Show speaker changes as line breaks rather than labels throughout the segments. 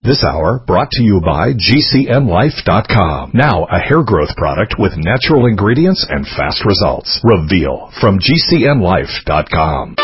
This hour brought to you by GCNlife.com. Now a hair growth product with natural ingredients and fast results. Reveal from GCNlife.com.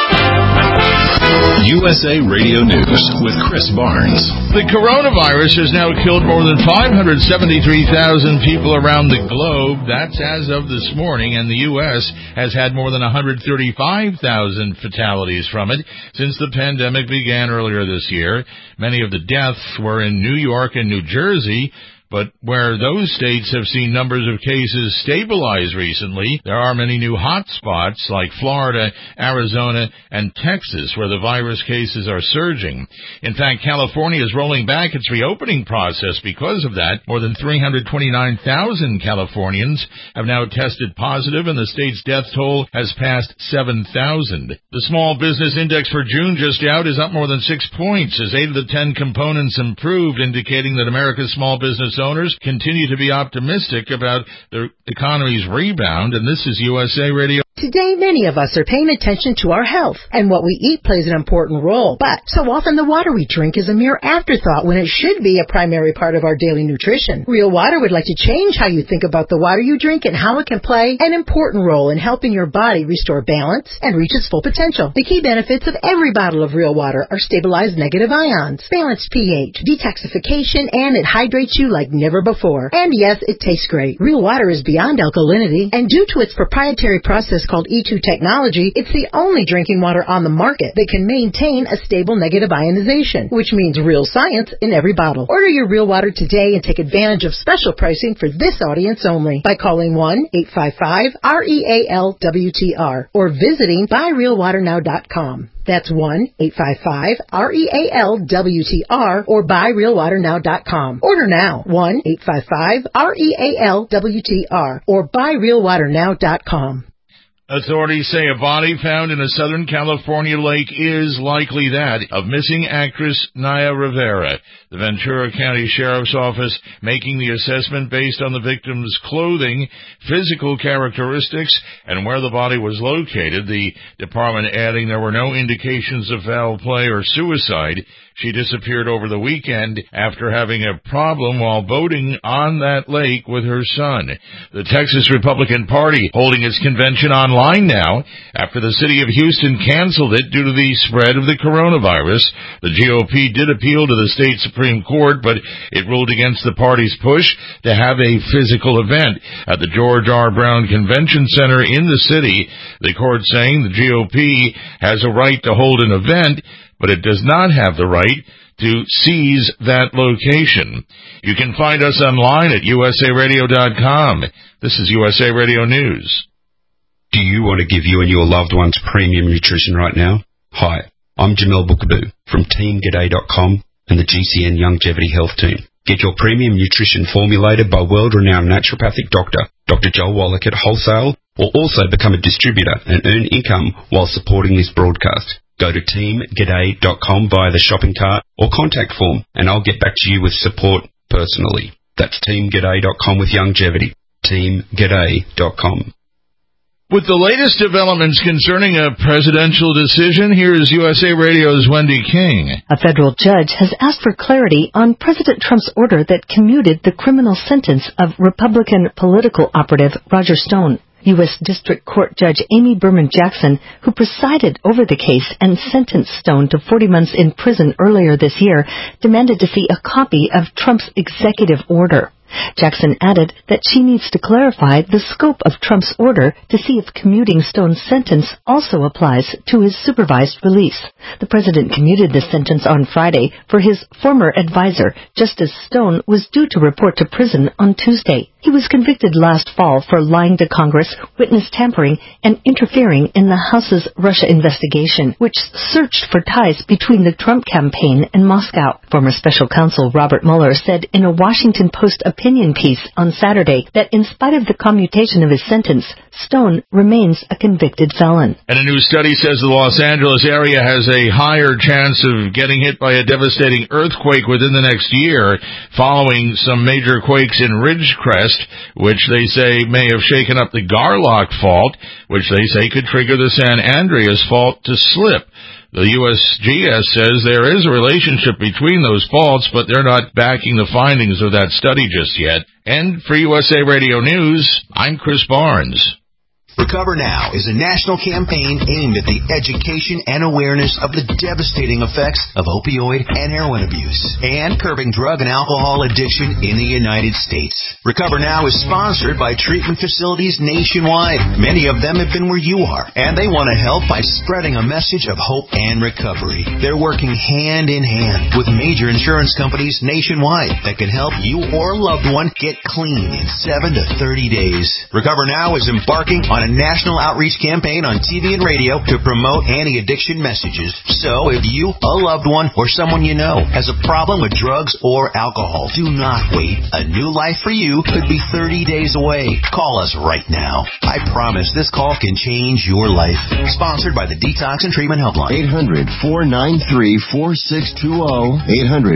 USA Radio News with Chris Barnes.
The coronavirus has now killed more than 573,000 people around the globe. That's as of this morning, and the U.S. has had more than 135,000 fatalities from it since the pandemic began earlier this year. Many of the deaths were in New York and New Jersey, but where those states have seen numbers of cases stabilize recently, there are many new hot spots like Florida, Arizona, and Texas where the virus cases are surging. In fact, California is rolling back its reopening process because of that. More than 329,000 Californians have now tested positive, and the state's death toll has passed 7,000. The Small Business Index for June just out is up more than 6 points as 8 of the 10 components improved, indicating that America's small business owners continue to be optimistic about the economy's rebound, and this is USA Radio.
Today, many of us are paying attention to our health, and what we eat plays an important role. But so often the water we drink is a mere afterthought when it should be a primary part of our daily nutrition. Real Water would like to change how you think about the water you drink and how it can play an important role in helping your body restore balance and reach its full potential. The key benefits of every bottle of Real Water are stabilized negative ions, balanced pH, detoxification, and it hydrates you like never before. And yes, it tastes great. Real Water is beyond alkalinity, and due to its proprietary process called E2 technology, it's the only drinking water on the market that can maintain a stable negative ionization, which means real science in every bottle. Order your Real Water today and take advantage of special pricing for this audience only by calling 1-855-REALWTR or visiting buyrealwaternow.com. That's 1-855-REALWTR or buyrealwaternow.com. Order now, 1-855-REALWTR or buyrealwaternow.com.
Authorities say a body found in a Southern California lake is likely that of missing actress Naya Rivera. The Ventura County Sheriff's Office making the assessment based on the victim's clothing, physical characteristics, and where the body was located. The department adding there were no indications of foul play or suicide. She disappeared over the weekend after having a problem while boating on that lake with her son. The Texas Republican Party holding its convention online now after the city of Houston canceled it due to the spread of the coronavirus. The GOP did appeal to the state Supreme Court, but it ruled against the party's push to have a physical event at the George R. Brown Convention Center in the city. The court saying the GOP has a right to hold an event, but it does not have the right to seize that location. You can find us online at usaradio.com. This is USA Radio News.
Do you want to give you and your loved ones premium nutrition right now? Hi, I'm Jamel Bookaboo from TeamGaday.com and the GCN Longevity Health Team. Get your premium nutrition formulated by world-renowned naturopathic doctor, Dr. Joel Wallach at Wholesale, or also become a distributor and earn income while supporting this broadcast. Go to teamgaday.com via the shopping cart or contact form, and I'll get back to you with support personally. That's teamgaday.com with longevity. teamgaday.com.
With the latest developments concerning a presidential decision, here is USA Radio's Wendy King.
A federal judge has asked for clarity on President Trump's order that commuted the criminal sentence of Republican political operative Roger Stone. U.S. District Court Judge Amy Berman Jackson, who presided over the case and sentenced Stone to 40 months in prison earlier this year, demanded to see a copy of Trump's executive order. Jackson added that she needs to clarify the scope of Trump's order to see if commuting Stone's sentence also applies to his supervised release. The president commuted the sentence on Friday for his former advisor, just as Stone was due to report to prison on Tuesday. He was convicted last fall for lying to Congress, witness tampering, and interfering in the House's Russia investigation, which searched for ties between the Trump campaign and Moscow. Former special counsel Robert Mueller said in a Washington Post opinion piece on Saturday that in spite of the commutation of his sentence, Stone remains a convicted felon.
And a new study says the Los Angeles area has a higher chance of getting hit by a devastating earthquake within the next year, following some major quakes in Ridgecrest, which they say may have shaken up the Garlock Fault, which they say could trigger the San Andreas Fault to slip. The USGS says there is a relationship between those faults, but they're not backing the findings of that study just yet. And for USA Radio News, I'm Chris Barnes.
Recover Now is a national campaign aimed at the education and awareness of the devastating effects of opioid and heroin abuse and curbing drug and alcohol addiction in the United States. Recover Now is sponsored by treatment facilities nationwide. Many of them have been where you are, and they want to help by spreading a message of hope and recovery. They're working hand in hand with major insurance companies nationwide that can help you or a loved one get clean in 7 to 30 days. Recover Now is embarking on a national outreach campaign on TV and radio to promote anti-addiction messages. So if you, a loved one, or someone you know has a problem with drugs or alcohol, do not wait. A new life for you could be 30 days away. Call us right now. I promise this call can change your life. Sponsored by the Detox and Treatment Helpline.
800-493-4620.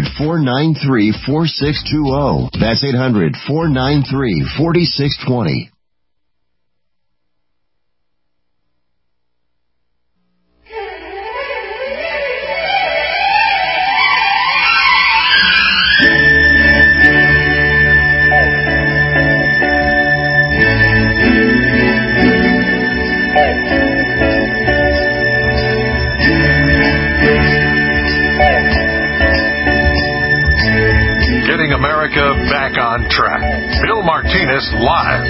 800-493-4620. That's 800-493-4620.
Back on track. Bill Martinez live.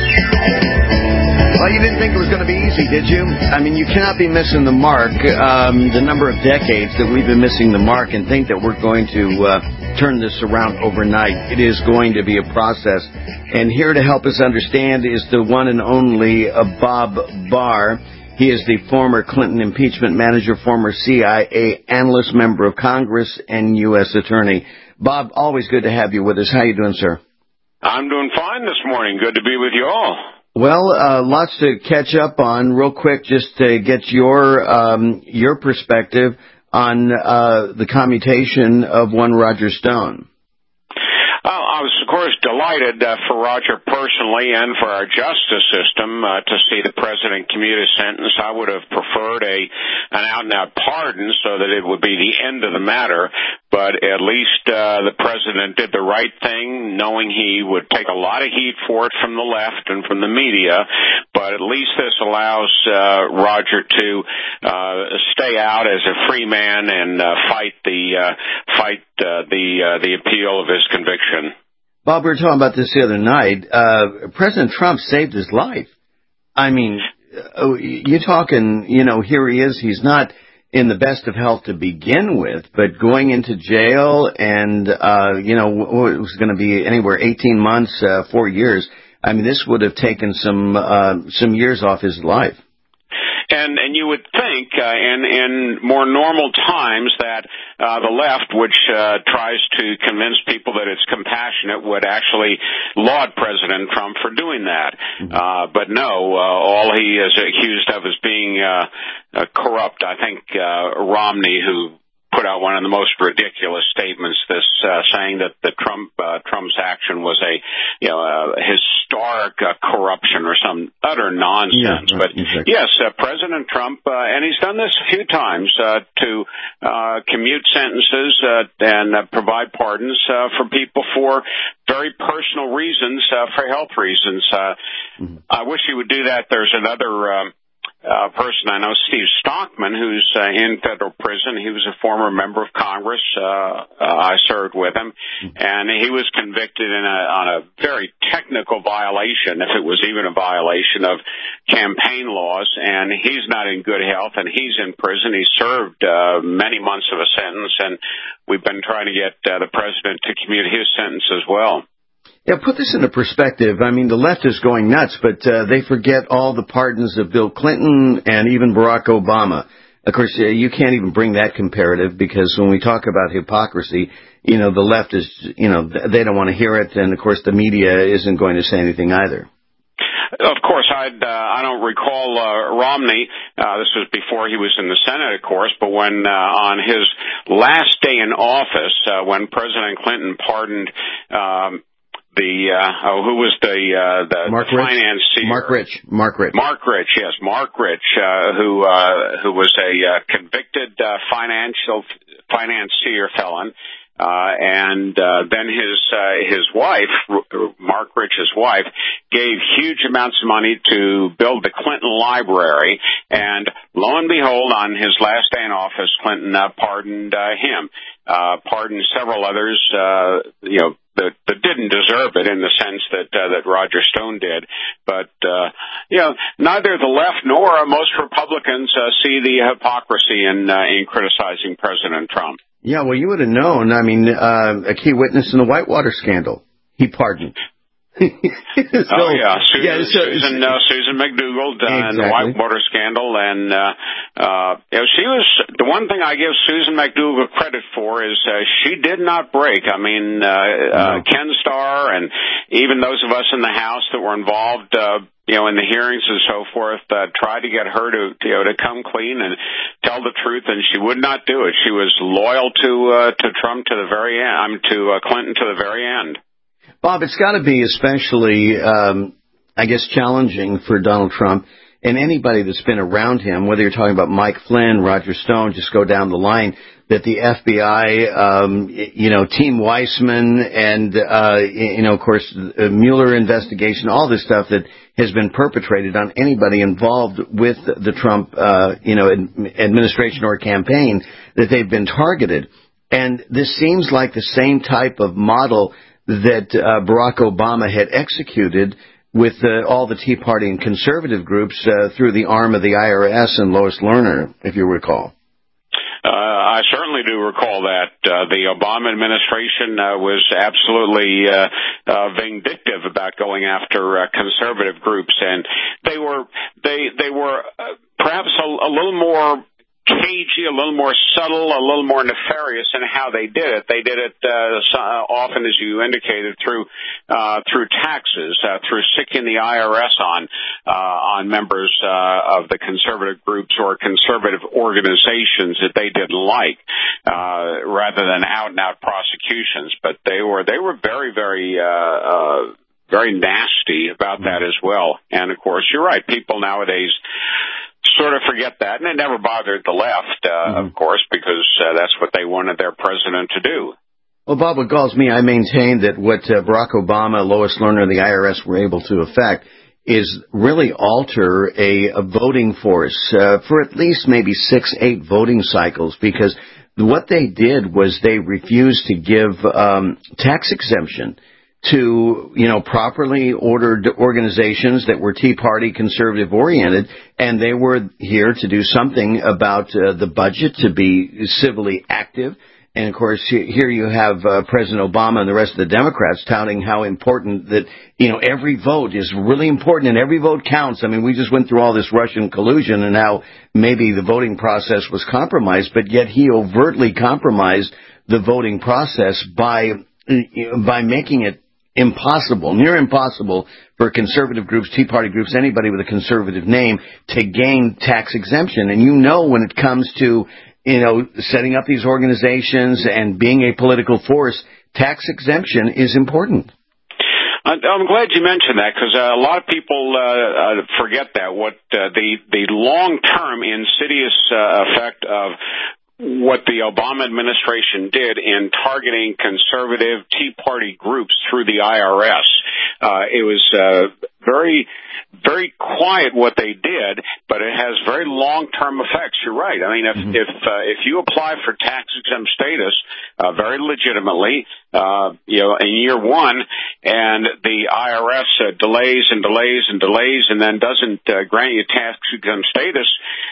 Well, you didn't think it was going to be easy, did you? I mean, you cannot be missing the mark, the number of decades that we've been missing the mark, and think that we're going to turn this around overnight. It is going to be a process. And here to help us understand is the one and only Bob Barr. He is the former Clinton impeachment manager, former CIA analyst, member of Congress, and U.S. attorney. Bob, always good to have you with us. How you doing, sir?
I'm doing fine this morning. Good to be with you all.
Well, lots to catch up on. Real quick, just to get your perspective on the commutation of one Roger Stone.
I was, of course, delighted for Roger personally and for our justice system to see the president commute his sentence. I would have preferred an out-and-out pardon so that it would be the end of the matter. But at least the president did the right thing, knowing he would take a lot of heat for it from the left and from the media. But at least this allows Roger to stay out as a free man and fight the appeal of his conviction.
Bob, we were talking about this the other night. President Trump saved his life. I mean, you're talking, here he is. He's not in the best of health to begin with, but going into jail and, it was going to be anywhere 18 months, 4 years. I mean, this would have taken some years off his life.
And you would think in more normal times that the left, which tries to convince people that it's compassionate, would actually laud President Trump for doing that. But no, all he is accused of is being corrupt. I think Romney, who put out one of the most ridiculous statements, saying that Trump's action was a historic corruption or some utter nonsense. Yeah, but exactly. Yes, President Trump, and he's done this a few times to commute sentences and provide pardons for people for very personal reasons, for health reasons. I wish he would do that. There's another person I know, Steve Stockman, who's in federal prison. He was a former member of Congress. I served with him, and he was convicted on a very technical violation, if it was even a violation of campaign laws. And he's not in good health, and he's in prison. He served many months of a sentence, and we've been trying to get the president to commute his sentence as well.
Yeah, put this into perspective. I mean, the left is going nuts, but they forget all the pardons of Bill Clinton and even Barack Obama. Of course, you can't even bring that comparative because when we talk about hypocrisy, the left is, they don't want to hear it, and of course the media isn't going to say anything either.
Of course, I don't recall Romney. This was before he was in the Senate, of course, but when on his last day in office, when President Clinton pardoned who was the financier?
Mark Rich.
Mark Rich, yes, Mark Rich, who was a convicted financier felon. And then his wife, Mark Rich's wife, gave huge amounts of money to build the Clinton Library, and lo and behold, on his last day in office, Clinton pardoned him, pardoned several others, that didn't deserve it in the sense that Roger Stone did. But neither the left nor most Republicans see the hypocrisy in criticizing President Trump.
Yeah, well, you would have known. I mean, a key witness in the Whitewater scandal, he pardoned.
Susan McDougal in the Whitewater scandal, and she was the one thing I give Susan McDougal credit for is she did not break. I mean, Ken Starr and even those of us in the House that were involved, in the hearings and so forth, tried to get her to come clean and tell the truth, and she would not do it. She was loyal to Trump to the very end. To Clinton to the very end.
Bob, it's got to be especially, challenging for Donald Trump and anybody that's been around him, whether you're talking about Mike Flynn, Roger Stone, just go down the line, that the FBI, Team Weissman and, of course, the Mueller investigation, all this stuff that has been perpetrated on anybody involved with the Trump, administration or campaign, that they've been targeted. And this seems like the same type of model that Barack Obama had executed with all the Tea Party and conservative groups through the arm of the IRS and Lois Lerner, if you recall.
I certainly do recall that. The Obama administration was absolutely vindictive about going after conservative groups, and they were perhaps a little more cagey, a little more subtle, a little more nefarious in how they did it. They did it often, as you indicated, through taxes, through sicking the IRS on members of the conservative groups or conservative organizations that they didn't like, rather than out and out prosecutions. But they were very, very very nasty about that as well. And of course, you're right. People nowadays sort of forget that, and it never bothered the left, of course, because that's what they wanted their president to do.
Well, Bob, what galls me, I maintain that what Barack Obama, Lois Lerner, and the IRS were able to effect is really alter a voting force for at least maybe 6-8 voting cycles, because what they did was they refused to give tax exemption to, properly ordered organizations that were Tea Party conservative oriented, and they were here to do something about the budget, to be civilly active. And of course, here you have President Obama and the rest of the Democrats touting how important that, every vote is really important and every vote counts. I mean, we just went through all this Russian collusion and how maybe the voting process was compromised, but yet he overtly compromised the voting process by making it impossible, near impossible for conservative groups, Tea Party groups, anybody with a conservative name to gain tax exemption. And when it comes to, setting up these organizations and being a political force, tax exemption is important.
I'm glad you mentioned that, because a lot of people forget that, what the long-term insidious effect of what the Obama administration did in targeting conservative Tea Party groups through the IRS. It was very, very quiet what they did, but it has very long-term effects. You're right. I mean, if you apply for tax-exempt status very legitimately, in year one, and the IRS delays and delays and delays, and then doesn't grant you tax-exempt status,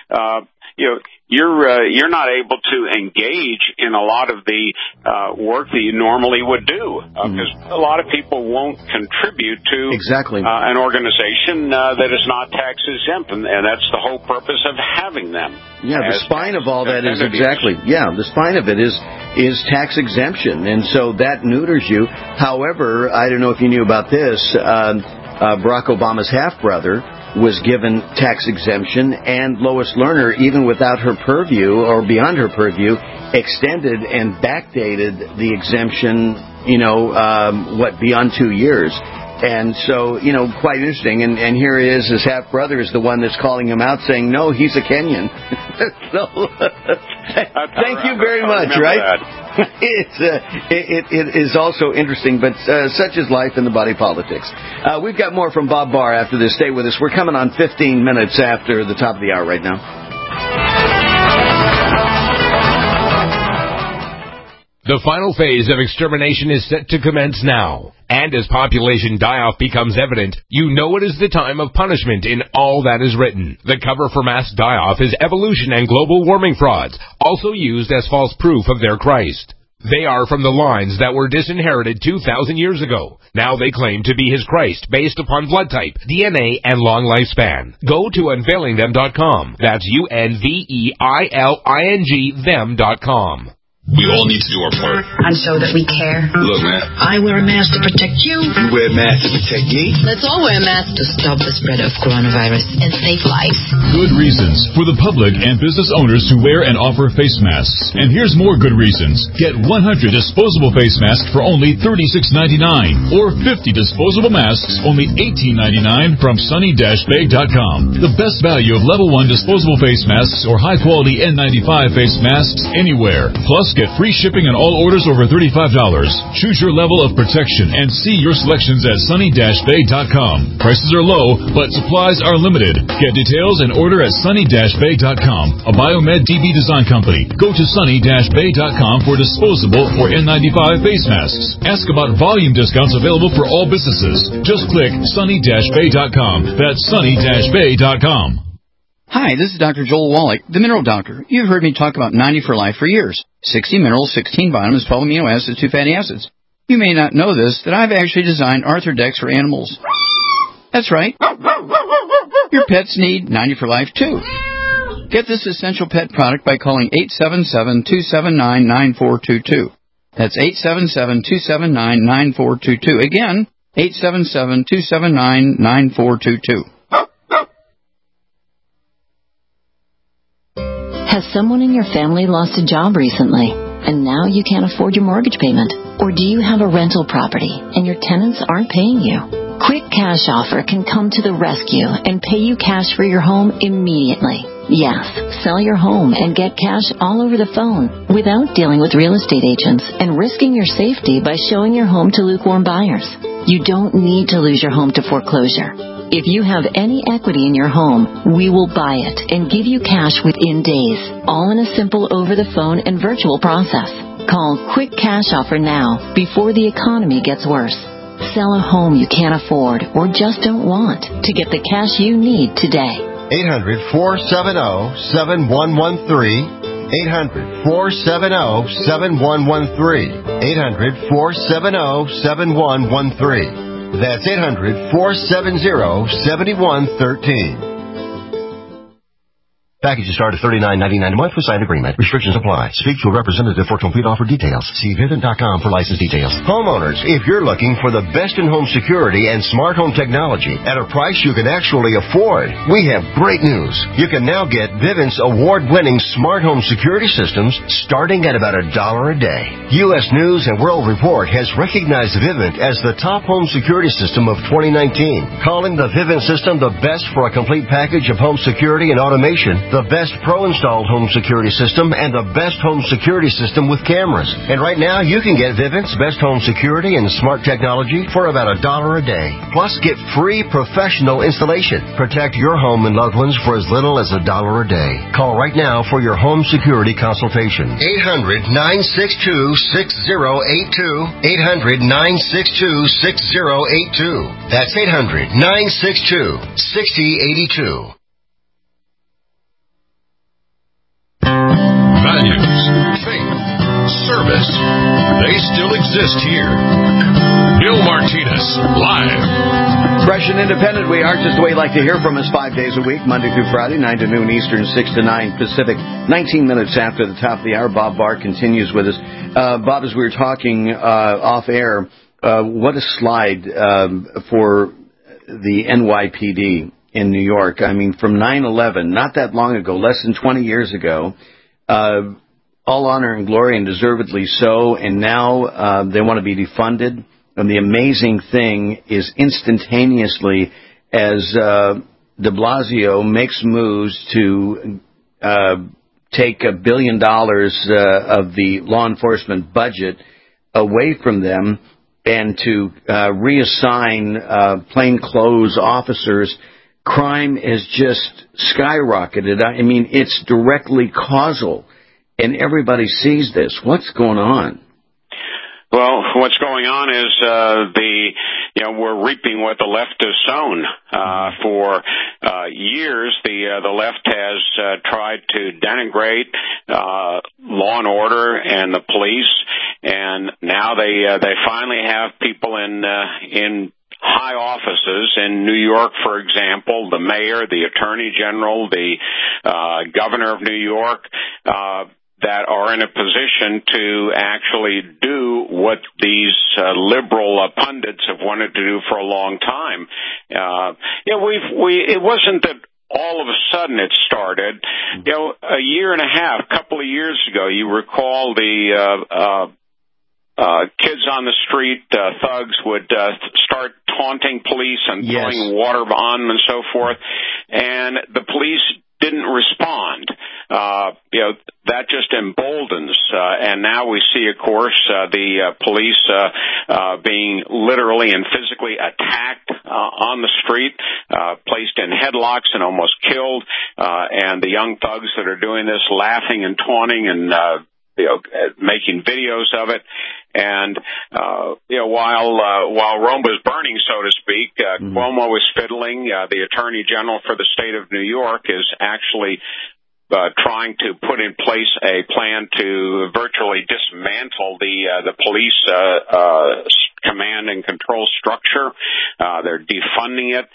you're not able to engage in a lot of the work that you normally would do, because a lot of people won't contribute to an organization that is not tax exempt, and that's the whole purpose of having them.
Yeah, the spine of all that is the spine of it is tax exemption, and so that neuters you. However, I don't know if you knew about this, Barack Obama's half-brother was given tax exemption, and Lois Lerner, even without her purview or beyond her purview, extended and backdated the exemption beyond 2 years. And so, quite interesting. And here he is, his half-brother is the one that's calling him out, saying, no, he's a Kenyan. So, thank you very much, right? It is also interesting, but such is life in the body politics. We've got more from Bob Barr after this. Stay with us. We're coming on 15 minutes after the top of the hour right now.
The final phase of extermination is set to commence now. And as population die-off becomes evident, you know it is the time of punishment in all that is written. The cover for mass die-off is evolution and global warming frauds, also used as false proof of their Christ. They are from the lines that were disinherited 2,000 years ago. Now they claim to be his Christ based upon blood type, DNA, and long lifespan. Go to unveilingthem.com. That's UNVEILING them.com.
We all need to do our part.
And show that we care.
Look, man.
I wear a mask to protect you.
You wear a mask to protect me.
Let's all wear masks to stop the spread of coronavirus and save lives.
Good reasons for the public and business owners to wear and offer face masks. And here's more good reasons. Get 100 disposable face masks for only $36.99. Or 50 disposable masks, only $18.99 from sunny-bay.com. The best value of level 1 disposable face masks or high-quality N95 face masks anywhere. Plus, get free shipping on all orders over $35. Choose your level of protection and see your selections at sunny-bay.com. Prices are low, but supplies are limited. Get details and order at sunny-bay.com, a Biomed DB design company. Go to sunny-bay.com for disposable or N95 face masks. Ask about volume discounts available for all businesses. Just click sunny-bay.com. That's sunny-bay.com.
Hi, this is Dr. Joel Wallach, the Mineral Doctor. You've heard me talk about 90 for Life for years. 60 minerals, 16 vitamins, 12 amino acids, 2 fatty acids. You may not know this, that I've actually designed Arthrodex for animals. That's right. Your pets need 90 for Life, too. Get this essential pet product by calling 877-279-9422. That's 877-279-9422. Again, 877-279-9422.
Has someone in your family lost a job recently, and now you can't afford your mortgage payment? Or do you have a rental property, and your tenants aren't paying you? Quick Cash Offer can come to the rescue and pay you cash for your home immediately. Yes, sell your home and get cash all over the phone without dealing with real estate agents and risking your safety by showing your home to lukewarm buyers. You don't need to lose your home to foreclosure. If you have any equity in your home, we will buy it and give you cash within days, all in a simple over-the-phone and virtual process. Call Quick Cash Offer now before the economy gets worse. Sell a home you can't afford or just don't want to get the cash you need today.
800-470-7113. 800-470-7113. 800-470-7113. That's 800-470-7113. Packages start at $39.99 a month with signed agreement. Restrictions apply. Speak to a representative for complete offer details. See Vivint.com for license details. Homeowners, if you're looking for the best in home security and smart home technology at a price you can actually afford, we have great news. You can now get Vivint's award-winning smart home security systems starting at about $1 a day. U.S. News and World Report has recognized Vivint as the top home security system of 2019, calling the Vivint system the best for a complete package of home security and automation, the best pro-installed home security system, and the best home security system with cameras. And right now, you can get Vivint's best home security and smart technology for about $1 a day. Plus, get free professional installation. Protect your home and loved ones for as little as $1 a day. Call right now for your home security consultation. 800-962-6082. 800-962-6082. That's 800-962-6082.
Values, faith, service, they still exist here. Bill Martinez, live.
Fresh and independent, we are just the way you like to hear from us 5 days a week, Monday through Friday, 9 to noon Eastern, 6 to 9 Pacific. 19 minutes after the top of the hour, Bob Barr continues with us. Bob, as we were talking off air, what a slide for the NYPD in New York. I mean, from 9/11, not that long ago, less than 20 years ago, all honor and glory, and deservedly so. And now they want to be defunded. And the amazing thing is, instantaneously, as de Blasio makes moves to take $1 billion of the law enforcement budget away from them and to reassign plainclothes officers, crime has just skyrocketed. I mean, it's directly causal, and everybody sees this. What's going on?
Well, what's going on is we're reaping what the left has sown. For years, the left has tried to denigrate law and order and the police, and now they finally have people in high offices in New York, for example, the mayor, the attorney general, the governor of New York, that are in a position to actually do what these liberal pundits have wanted to do for a long time. It wasn't that all of a sudden it started. A year and a half, a couple of years ago, you recall the kids on the street, thugs would start taunting police and throwing water on them and so forth, and the police didn't respond. That just emboldens, and now we see, of course, the police being literally and physically attacked on the street, placed in headlocks and almost killed, and the young thugs that are doing this laughing and taunting and making videos of it. And while Rome was burning, so to speak, Cuomo is fiddling. The Attorney General for the state of New York is actually trying to put in place a plan to virtually dismantle the police command and control structure. They're defunding it.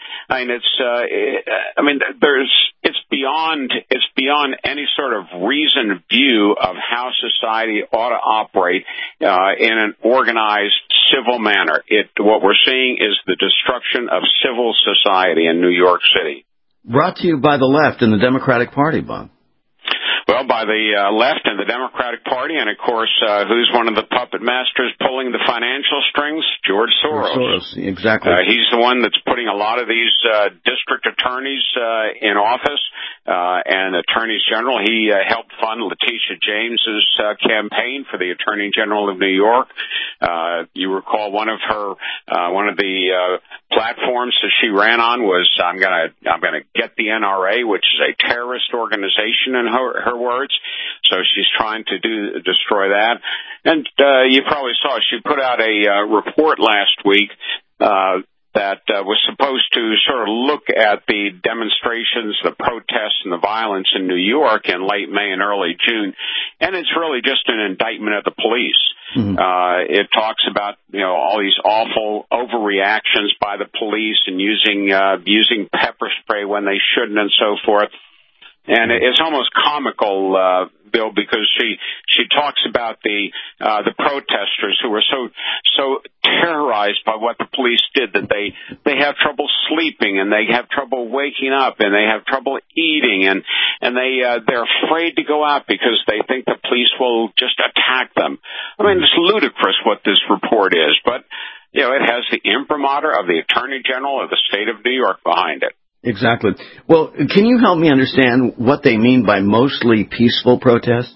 It's beyond any sort of reasoned view of how society ought to operate in an organized civil manner. What we're seeing is the destruction of civil society in New York City.
Brought to you by the left and the Democratic Party, Bob.
Well, by the left and the Democratic Party, and of course, who's one of the puppet masters pulling the financial strings? George Soros.
Exactly.
He's the one that's putting a lot of these district attorneys in office and attorneys general. He helped fund Letitia James's campaign for the Attorney General of New York. You recall one of the platforms that she ran on was I'm gonna get the NRA, which is a terrorist organization in her words. So she's trying to destroy that. And you probably saw she put out a report last week that was supposed to sort of look at the demonstrations, the protests, and the violence in New York in late May and early June. And it's really just an indictment of the police. Mm-hmm. It talks about all these awful overreactions by the police and using pepper spray when they shouldn't and so forth. And it's almost comical, Bill, because she talks about the protesters who were so terrorized by what the police did that they have trouble sleeping and they have trouble waking up and they have trouble eating and they're afraid to go out because they think the police will just attack them. I mean, it's ludicrous what this report is, but it has the imprimatur of the Attorney General of the state of New York behind it.
Exactly. Well, can you help me understand what they mean by mostly peaceful protest?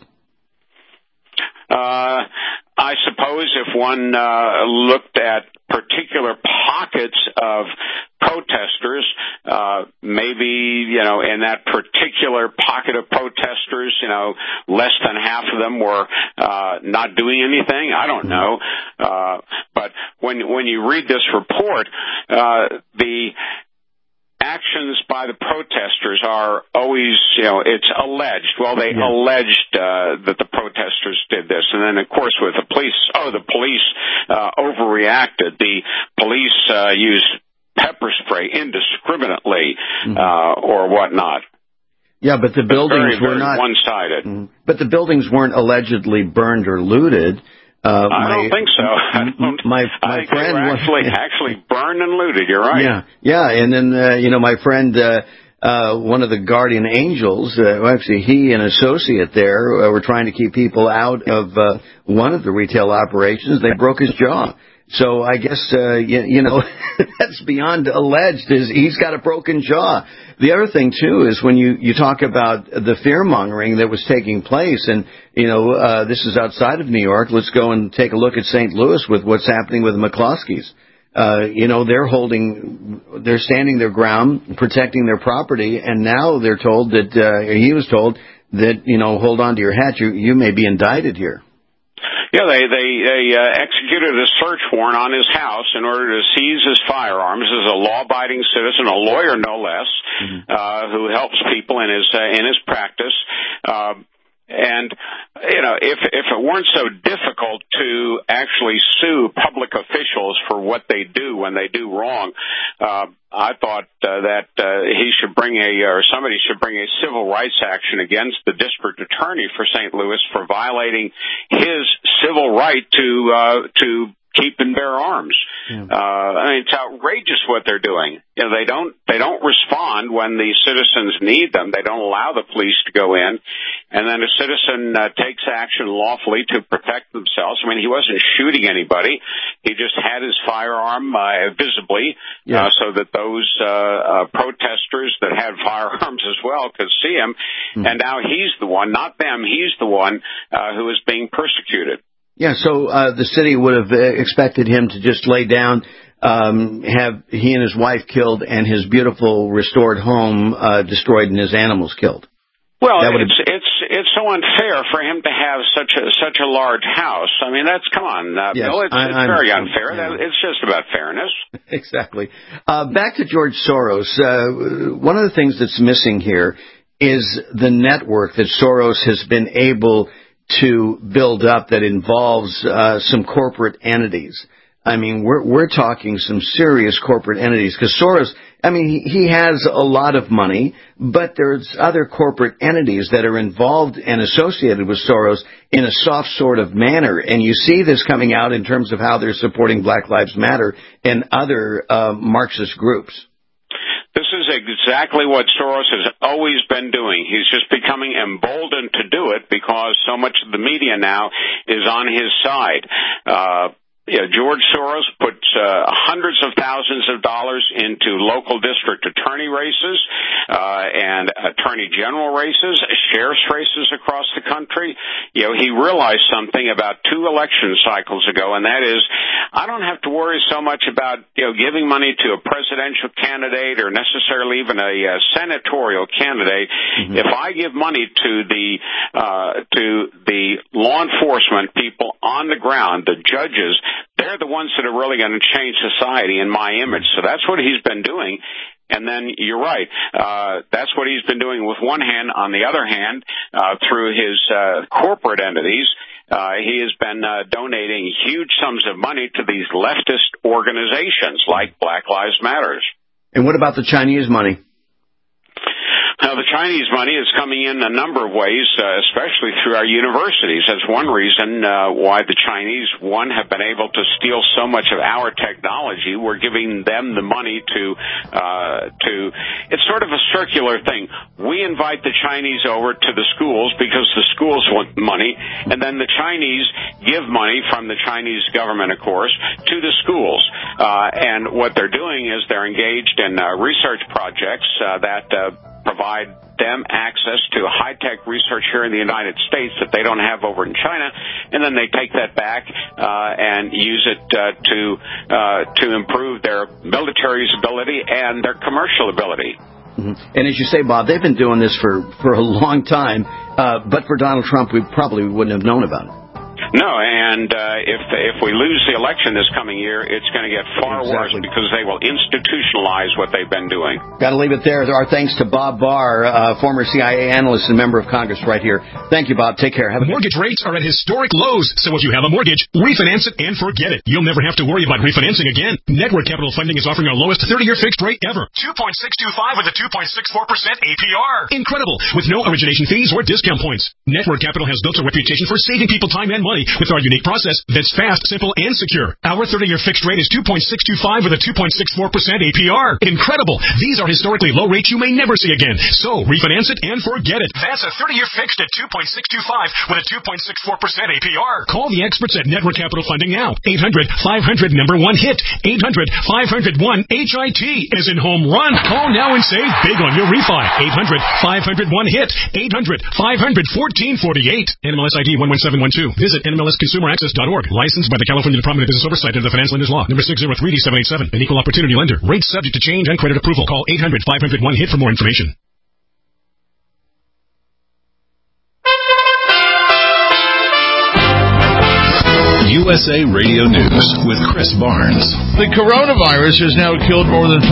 I suppose if one looked at particular pockets of protesters, maybe, in that particular pocket of protesters, less than half of them were not doing anything. I don't know. But when you read this report, the actions by the protesters are always, it's alleged. Well, they alleged that the protesters did this. And then, of course, with the police, the police overreacted. The police used pepper spray indiscriminately or whatnot.
Yeah, but the buildings
were
not
one-sided.
But the buildings weren't allegedly burned or looted.
I don't think so.
My
think
friend
they were actually burned and looted. You're right.
Yeah, and then my friend one of the guardian angels, actually he and an associate there, were trying to keep people out of one of the retail operations. They broke his jaw. So I guess, that's beyond alleged, is he's got a broken jaw. The other thing, too, is when you talk about the fear-mongering that was taking place, and, this is outside of New York. Let's go and take a look at St. Louis with what's happening with the McCloskeys. They're standing their ground, protecting their property, and now they're told that, he was told that, hold on to your hat, you may be indicted here.
Yeah, they executed a search warrant on his house in order to seize his firearms as a law-abiding citizen, a lawyer no less, who helps people in his practice. And, if it weren't so difficult to actually sue public officials for what they do when they do wrong, I thought that somebody should bring a civil rights action against the district attorney for St. Louis for violating his civil right to keep and bear arms. It's outrageous what they're doing. They don't respond when the citizens need them. They don't allow the police to go in, and then a citizen takes action lawfully to protect themselves. He wasn't shooting anybody. He just had his firearm visibly, so that those protesters that had firearms as well could see him. And now he's the one, not them. He's the one who is being persecuted.
Yeah, so the city would have expected him to just lay down, have he and his wife killed, and his beautiful restored home destroyed and his animals killed.
Well, it's so unfair for him to have such a large house. Come on, Bill. It's very unfair. Yeah. It's just about fairness.
Exactly. Back to George Soros. One of the things that's missing here is the network that Soros has been able to build up that involves some corporate entities. We're talking some serious corporate entities, because Soros, he has a lot of money, but there's other corporate entities that are involved and associated with Soros in a soft sort of manner. And you see this coming out in terms of how they're supporting Black Lives Matter and other Marxist groups.
This is exactly what Soros has always been doing. He's just becoming emboldened to do it because so much of the media now is on his side. George Soros puts hundreds of thousands of dollars into local district attorney races and attorney general races, sheriff's races across the country. He realized something about 2 election cycles ago, and that is, I don't have to worry so much about giving money to a presidential candidate or necessarily even a senatorial candidate. If I give money to the law enforcement people on the ground, the judges, they're the ones that are really going to change society in my image. So that's what he's been doing. And then you're right. That's what he's been doing with one hand. On the other hand, through his corporate entities, he has been donating huge sums of money to these leftist organizations like Black Lives Matter.
And what about the Chinese money?
Now, the Chinese money is coming in a number of ways, especially through our universities. That's one reason why the Chinese, have been able to steal so much of our technology. We're giving them the money to it's sort of a circular thing. We invite the Chinese over to the schools because the schools want money, and then the Chinese give money from the Chinese government, of course, to the schools. And what they're doing is they're engaged in research projects that provide them access to high-tech research here in the United States that they don't have over in China, and then they take that back and use it to improve their military's ability and their commercial ability.
And as you say, Bob, they've been doing this for a long time, but for Donald Trump, we probably wouldn't have known about it.
No, and if we lose the election this coming year, it's going to get far worse because they will institutionalize what they've been doing.
Got to leave it there. Our thanks to Bob Barr, former CIA analyst and member of Congress right here. Thank you, Bob. Take care.
Mortgage rates are at historic lows, so if you have a mortgage, refinance it and forget it. You'll never have to worry about refinancing again. Network Capital Funding is offering our lowest 30-year fixed rate ever. 2.625 with a 2.64% APR. Incredible, with no origination fees or discount points. Network Capital has built a reputation for saving people time and money. today with our unique process that's fast, simple, and secure. Our 30-year fixed rate is 2.625 with a 2.64% APR. Incredible! These are historically low rates you may never see again. So, refinance it and forget it. That's a 30-year fixed at 2.625 with a 2.64% APR. Call the experts at Network Capital Funding now. 800-500-1-HIT. 800-500-1-HIT as in home run. Call now and save big on your refi. 800-500-1-HIT. 800-500-1448. NMLS ID 11712. Visit NMLSConsumerAccess.org. Licensed by the California Department of Business Oversight and the Financial Lenders Law. Number 603D787. An equal opportunity lender. Rates subject to change and credit approval. Call 800-500-1-HIT for more information.
USA Radio News with Chris Barnes.
The coronavirus has now killed more than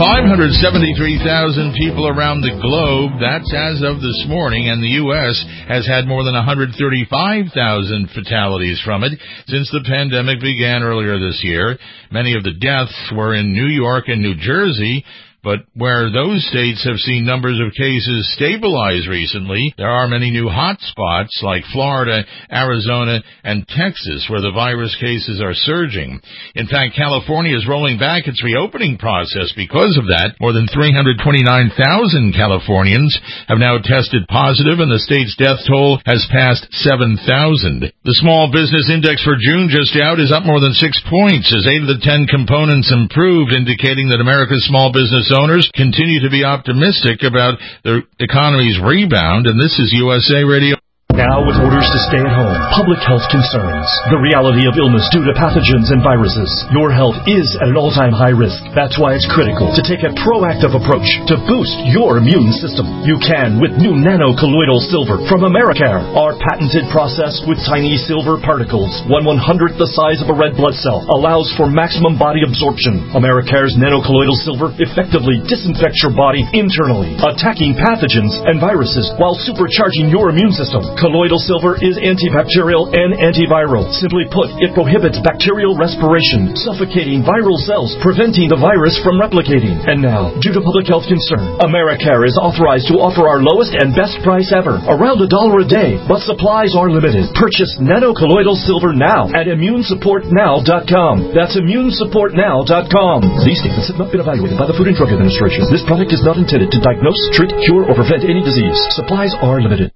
573,000 people around the globe. That's as of this morning, and the U.S. has had more than 135,000 fatalities from it since the pandemic began earlier this year. Many of the deaths were in New York and New Jersey, but where those states have seen numbers of cases stabilize recently, there are many new hot spots like Florida, Arizona, and Texas where the virus cases are surging. In fact, California is rolling back its reopening process because of that. More than 329,000 Californians have now tested positive, and the state's death toll has passed 7,000. The Small Business Index for June just out is up more than 6 points as 8 of the 10 components improved, indicating that America's small business owners continue to be optimistic about the economy's rebound, and this is USA Radio.
Now with orders to stay at home, public health concerns, the reality of illness due to pathogens and viruses, your health is at an all-time high risk. That's why it's critical to take a proactive approach to boost your immune system. You can with new nano-colloidal silver from Americare. Our patented process with tiny silver particles, 1/100th the size of a red blood cell, allows for maximum body absorption. Americare's nano-colloidal silver effectively disinfects your body internally, attacking pathogens and viruses while supercharging your immune system. Colloidal silver is antibacterial and antiviral. Simply put, it prohibits bacterial respiration, suffocating viral cells, preventing the virus from replicating. And now, due to public health concern, Americare is authorized to offer our lowest and best price ever, around $1 a day, but supplies are limited. Purchase nano-colloidal silver now at ImmuneSupportNow.com. That's ImmuneSupportNow.com. These statements have not been evaluated by the Food and Drug Administration. This product is not intended to diagnose, treat, cure, or prevent any disease. Supplies are limited.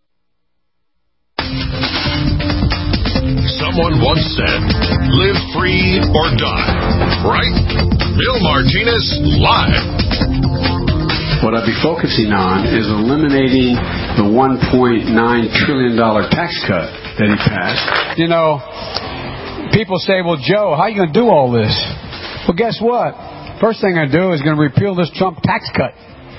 Someone once said, live free or die. Right? Bill Martinez, live.
What I'd be focusing on is eliminating the $1.9 trillion tax cut that he passed.
You know, people say, well, Joe, how are you going to do all this? Well, guess what? First thing I do is going to repeal this Trump tax cut.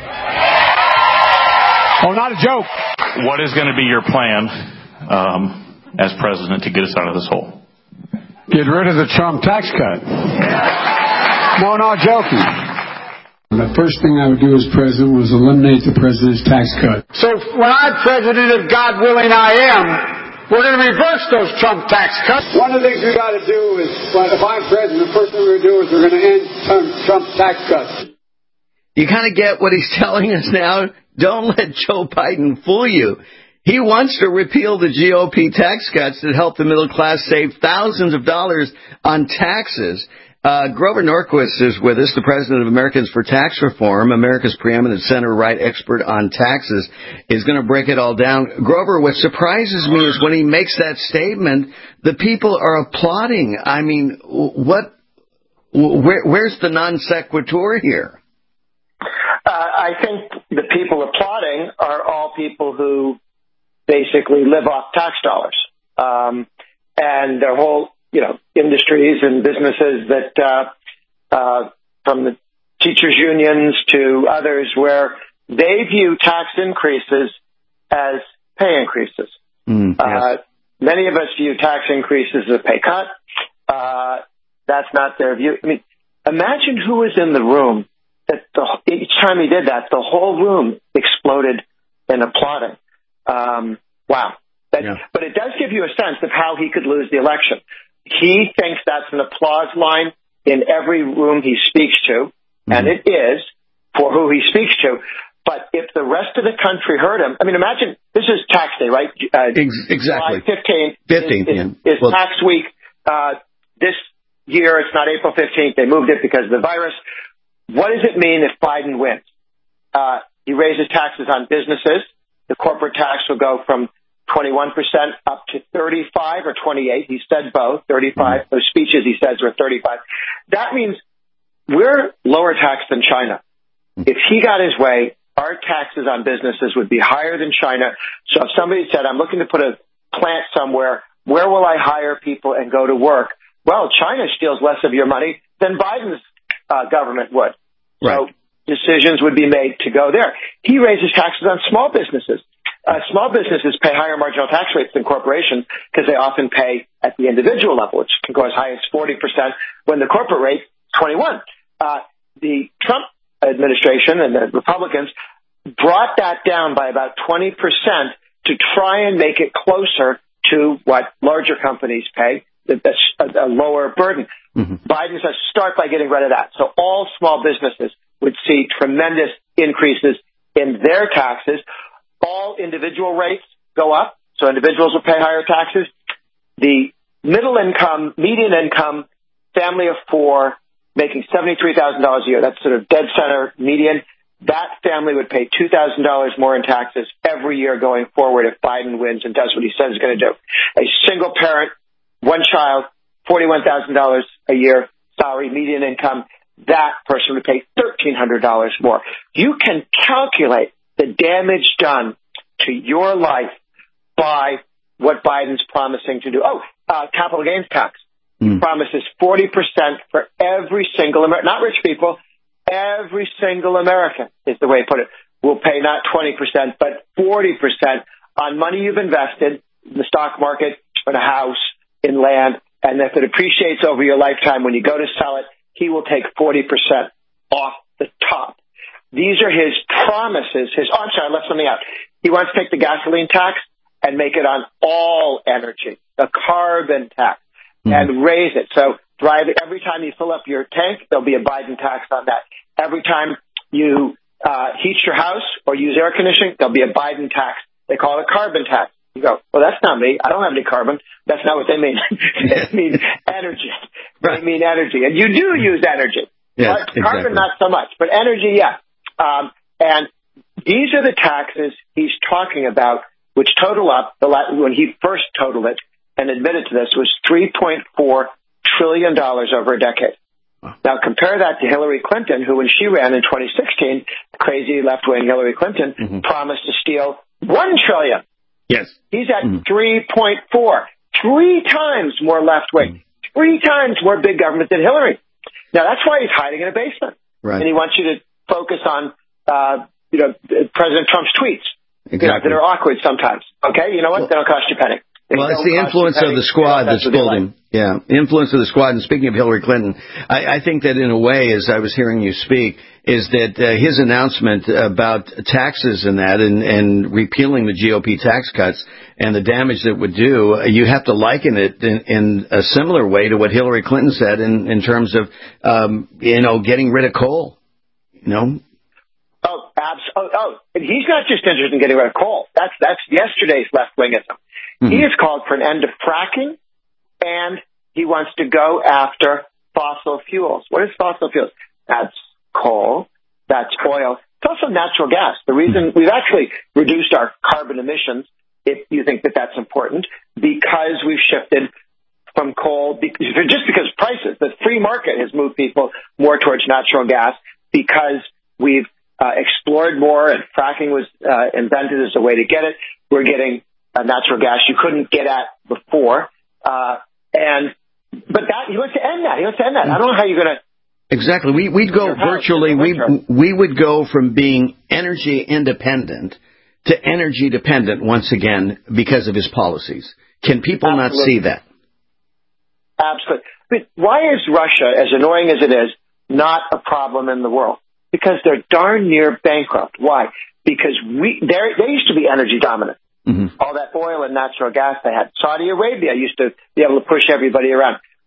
Oh, not a joke.
What is going to be your plan as president to get us out of this hole?
Get rid of the Trump tax cut. No, not joking.
The first thing I would do as president was eliminate the president's tax cut.
So when I'm president, if God willing I am, we're going to reverse those Trump tax cuts. One of the things we got to do is, if I'm president, the first thing we're going to do is we're going to end Trump tax cuts.
You kind of get what he's telling us now. Don't let Joe Biden fool you. He wants to repeal the GOP tax cuts that help the middle class save thousands of dollars on taxes. Grover Norquist is with us, the president of Americans for Tax Reform, America's preeminent center-right expert on taxes, is going to break it all down. Grover, what surprises me is when he makes that statement, the people are applauding. I mean, where's the non sequitur here?
I think the people applauding are all people who basically live off tax dollars, and their whole, industries and businesses that, from the teachers unions to others, where they view tax increases as pay increases. Yes. Many of us view tax increases as a pay cut. That's not their view. I mean, imagine who was in the room that each time he did that, the whole room exploded in applauding. Wow. But it does give you a sense of how he could lose the election. He thinks that's an applause line in every room he speaks to, and it is for who he speaks to. But if the rest of the country heard him, I mean, imagine this is tax day, right?
Exactly.
July 15th.
15th,
is tax week. This year, it's not April 15th. They moved it because of the virus. What does it mean if Biden wins? He raises taxes on businesses. The corporate tax will go from 21% up to 35 or 28. He said both. 35. Those speeches he says were 35. That means we're lower tax than China. If he got his way, our taxes on businesses would be higher than China. So if somebody said, I'm looking to put a plant somewhere, where will I hire people and go to work? Well, China steals less of your money than Biden's government would. Right. So decisions would be made to go there. He raises taxes on small businesses. Small businesses pay higher marginal tax rates than corporations because they often pay at the individual level, which can go as high as 40% when the corporate rate is 21%. The Trump administration and the Republicans brought that down by about 20% to try and make it closer to what larger companies pay, a lower burden. Biden says start by getting rid of that. So all small businesses would see tremendous increases in their taxes. All individual rates go up, so individuals will pay higher taxes. The middle income, median income, family of four, making $73,000 a year, that's sort of dead center median, that family would pay $2,000 more in taxes every year going forward if Biden wins and does what he says he's going to do. A single parent, one child, $41,000 a year salary, median income, that person would pay $1,300 more. You can calculate the damage done to your life by what Biden's promising to do. Capital gains tax. He promises 40% for every single American, not rich people, every single American is the way he put it, will pay not 20%, but 40% on money you've invested in the stock market, in a house, in land, and if it appreciates over your lifetime, when you go to sell it, he will take 40% off the top. These are his promises. I'm sorry, I left something out. He wants to take the gasoline tax and make it on all energy, the carbon tax, and raise it. So every time you fill up your tank, there'll be a Biden tax on that. Every time you heat your house or use air conditioning, there'll be a Biden tax. They call it a carbon tax. You go, well, that's not me. I don't have any carbon. That's not what they mean. They mean energy. They mean energy. And you do use energy.
Yes,
but carbon, not so much. But energy, yeah. And these are the taxes he's talking about, which total up, when he first totaled it and admitted to this, was $3.4 trillion over a decade. Now, compare that to Hillary Clinton, who, when she ran in 2016, crazy left-wing Hillary Clinton, promised to steal $1 trillion.
Yes.
He's at 3.4, 3 times more left-wing, 3 times more big government than Hillary. Now, that's why he's hiding in a basement. Right. And he wants you to focus on, President Trump's tweets. That are awkward sometimes. Okay? You know what? They don't cost you a penny.
Well, it's the influence of the squad that's pulled him. Yeah, influence of the squad. And speaking of Hillary Clinton, I think that in a way, as I was hearing you speak, is that his announcement about taxes and that and repealing the GOP tax cuts and the damage that would do, you have to liken it in a similar way to what Hillary Clinton said in terms of, getting rid of coal.
And he's not just interested in getting rid of coal. That's yesterday's left-wingism. He has called for an end of fracking, and he wants to go after fossil fuels. What is fossil fuels? That's coal. That's oil. It's also natural gas. The reason we've actually reduced our carbon emissions, if you think that that's important, because we've shifted from coal, just because prices, the free market has moved people more towards natural gas because we've explored more, and fracking was invented as a way to get it. We're getting natural gas you couldn't get at before, but he wants to end that. I don't know how you're going to.
Exactly. We'd go virtually. We would go from being energy independent to energy dependent once again because of his policies. Can people not see that?
Absolutely. I mean, why is Russia, as annoying as it is, not a problem in the world? Because they're darn near bankrupt. Why? Because they used to be energy dominant. All that oil and natural gas they had. Saudi Arabia used to be able to push everybody around.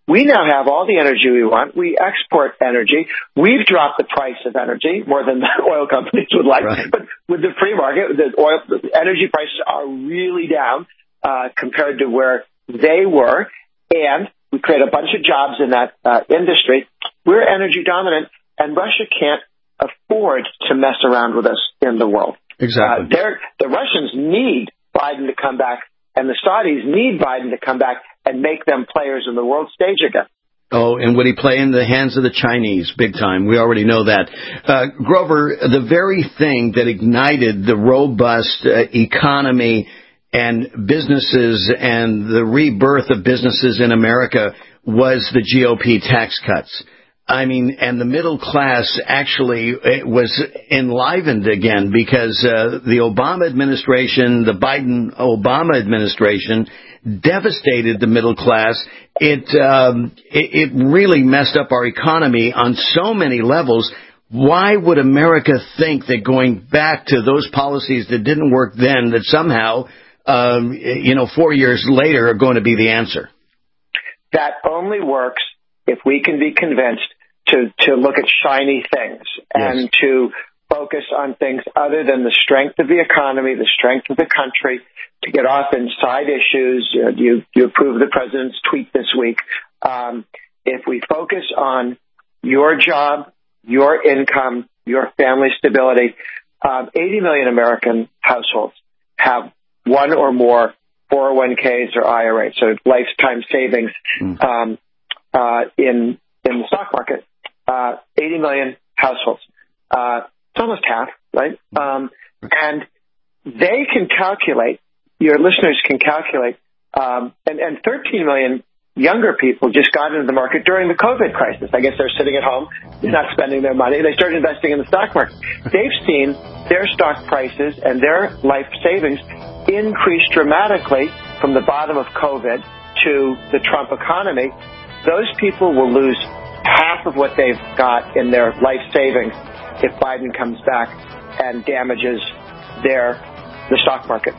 we now have all the energy we want. We export energy. We've dropped the price of energy more than the oil companies would like. Right. But with the free market, the energy prices are really down compared to where they were. And we create a bunch of jobs in that industry. We're energy dominant, and Russia can't afford to mess around with us in the world.
Exactly.
The Russians need Biden to come back, and the Saudis need Biden to come back and make them players in the world stage again.
Oh, and would he play in the hands of the Chinese big time? We already know that. Grover, the very thing that ignited the robust economy and businesses and the rebirth of businesses in America was the GOP tax cuts. I mean, and the middle class actually was enlivened again because the Obama administration, the Biden-Obama administration, devastated the middle class. It really messed up our economy on so many levels. Why would America think that going back to those policies that didn't work then, that somehow, 4 years later are going to be the answer?
That only works if we can be convinced to look at shiny things and to focus on things other than the strength of the economy, the strength of the country, to get off in side issues. You approved the president's tweet this week. If we focus on your job, your income, your family stability, 80 million American households have one or more 401ks or IRAs, so lifetime savings in the stock market. 80 million households. It's almost half, right? And they can calculate, your listeners can calculate, and 13 million younger people just got into the market during the COVID crisis. I guess they're sitting at home, not spending their money. They started investing in the stock market. They've seen their stock prices and their life savings increase dramatically from the bottom of COVID to the Trump economy. Those people will lose half of what they've got in their life savings if Biden comes back and damages the stock market.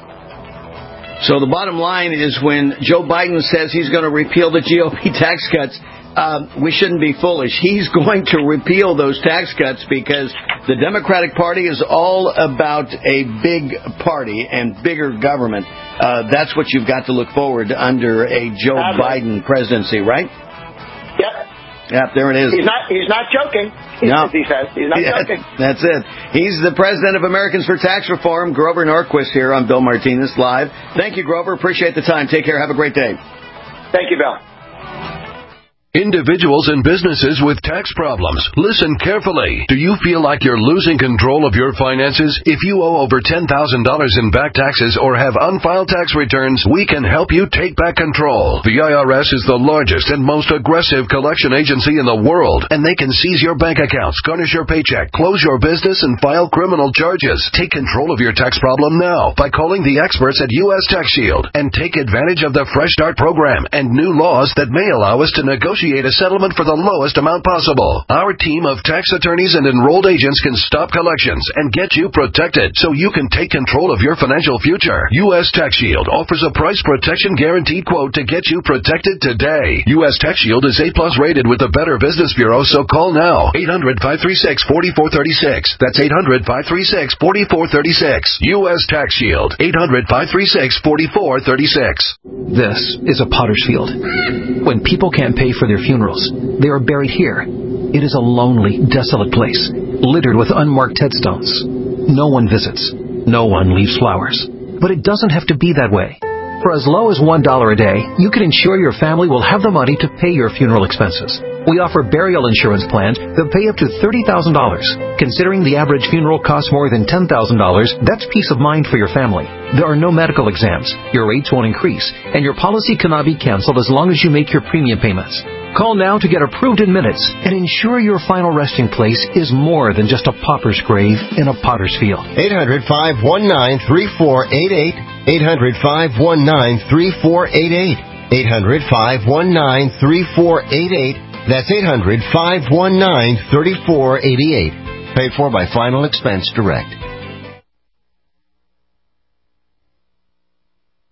So the bottom line is when Joe Biden says he's going to repeal the GOP tax cuts, we shouldn't be foolish. He's going to repeal those tax cuts because the Democratic Party is all about a big party and bigger government. That's what you've got to look forward to under a Joe Biden presidency, right?
Yep.
Yep, there it is.
He's not joking.
No.
He says he's not joking.
That's it. He's the president of Americans for Tax Reform, Grover Norquist, here on Bill Martinez Live. Thank you, Grover. Appreciate the time. Take care. Have a great day.
Thank you, Bill.
Individuals and businesses with tax problems, listen carefully. Do you feel like you're losing control of your finances? If you owe over $10,000 in back taxes or have unfiled tax returns, we can help you take back control. The IRS is the largest and most aggressive collection agency in the world, and they can seize your bank accounts, garnish your paycheck, close your business, and file criminal charges. Take control of your tax problem now by calling the experts at U.S. Tax Shield and take advantage of the Fresh Start program and new laws that may allow us to negotiate a settlement for the lowest amount possible. Our team of tax attorneys and enrolled agents can stop collections and get you protected so you can take control of your financial future. U.S. Tax Shield offers a price protection guaranteed quote to get you protected today. U.S. Tax Shield is A+ rated with the Better Business Bureau, so call now. 800-536-4436. That's 800-536-4436. U.S. Tax Shield. 800-536-4436.
This is a potter's field. When people can't pay for their funerals, they are buried here. It is a lonely, desolate place, littered with unmarked headstones. No one visits. No one leaves flowers. But it doesn't have to be that way. For as low as $1 a day, you can ensure your family will have the money to pay your funeral expenses. We offer burial insurance plans that pay up to $30,000. Considering the average funeral costs more than $10,000, that's peace of mind for your family. There are no medical exams, your rates won't increase, and your policy cannot be canceled as long as you make your premium payments. Call now to get approved in minutes and ensure your final resting place is more than just a pauper's grave in a potter's field.
800-519-3488. 800-519-3488. 800-519-3488. That's 800-519-3488. Paid for by Final Expense Direct.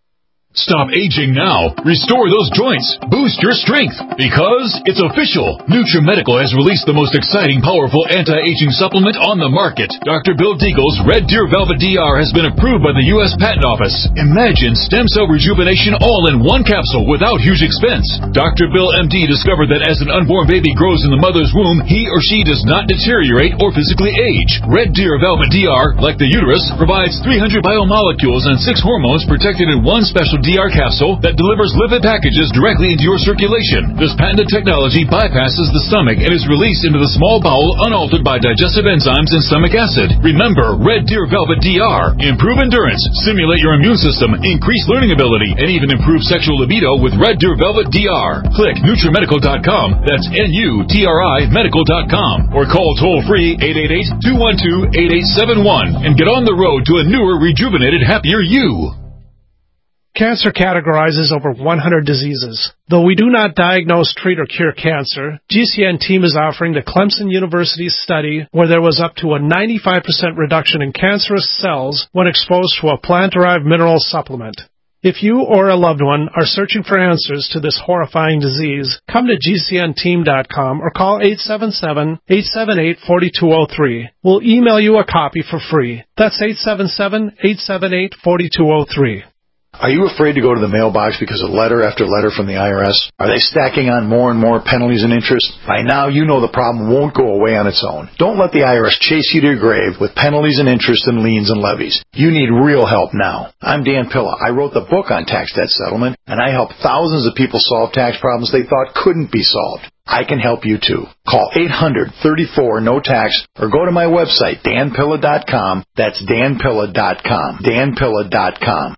Stop aging now. Restore those joints. Boost your strength. Because it's official. NutriMedical has released the most exciting, powerful anti-aging supplement on the market. Dr. Bill Deagle's Red Deer Velvet DR has been approved by the U.S. Patent Office. Imagine stem cell rejuvenation all in one capsule without huge expense. Dr. Bill MD discovered that as an unborn baby grows in the mother's womb, he or she does not deteriorate or physically age. Red Deer Velvet DR, like the uterus, provides 300 biomolecules and 6 hormones protected in one special DR capsule that delivers lipid packages directly into your circulation. This patented technology bypasses the stomach and is released into the small bowel unaltered by digestive enzymes and stomach acid. Remember, Red Deer Velvet DR. Improve endurance, stimulate your immune system, increase learning ability, and even improve sexual libido with Red Deer Velvet DR. Click NutriMedical.com, that's NUTRI Medical.com, or call toll-free 888-212-8871 and get on the road to a newer, rejuvenated, happier you.
Cancer categorizes over 100 diseases. Though we do not diagnose, treat, or cure cancer, GCN team is offering the Clemson University study where there was up to a 95% reduction in cancerous cells when exposed to a plant-derived mineral supplement. If you or a loved one are searching for answers to this horrifying disease, come to GCNteam.com or call 877-878-4203. We'll email you a copy for free. That's 877-878-4203.
Are you afraid to go to the mailbox because of letter after letter from the IRS? Are they stacking on more and more penalties and interest? By now, you know the problem won't go away on its own. Don't let the IRS chase you to your grave with penalties and interest and liens and levies. You need real help now. I'm Dan Pilla. I wrote the book on tax debt settlement, and I help thousands of people solve tax problems they thought couldn't be solved. I can help you too. Call 800-34-NO-TAX or go to my website, danpilla.com. That's danpilla.com. danpilla.com.